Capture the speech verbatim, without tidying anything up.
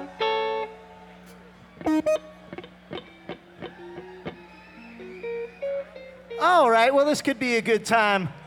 All right, well, this could be a good time